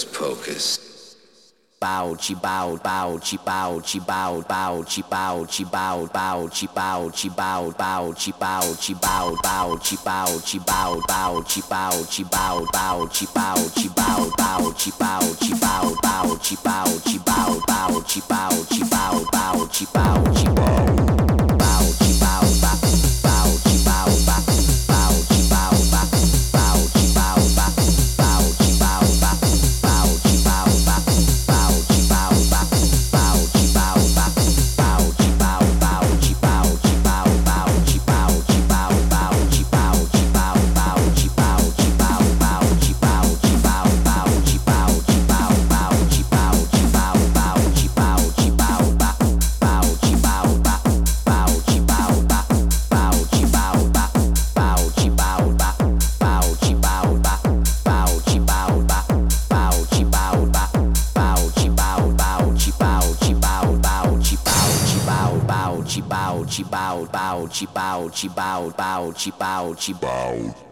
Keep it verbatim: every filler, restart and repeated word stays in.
Hocus pocus. Bow chi bow bow chi bow chi bow bow chi bow chi bow bow chi bow chi bow bow chi bow chi bow bow chi bow chi bow bow chi bow chi bow bow chi bow chi bow bow chi bow chi bow bow chi bow chi bow bow chi bow chi bow bow chi bow chi bow bow chi bow bow bow chi bow bow bow chi bow bow bow chi bow bow bow chi bow bow bow chi bow bow bow chi bow bow bow chi bow bow bow chi bow bow chi bow chi bow bow chi bow chi bow bow chi bow chi bow bow chi bow chi bow bow chi bow chi bow bow chi bow chi bow bow chi bow chi bow bow chi bow chi bow bow bow chi bow bow bow chi bow bow bow chi bow bow bow chi bow bow bow chi bow bow bow chi bow bow bow chi bow bow bow chi bow bow chi bow chi bow bow chi bow chi bow bow chi bow chi bow bow chi bow chi bow bow chi bow chi bow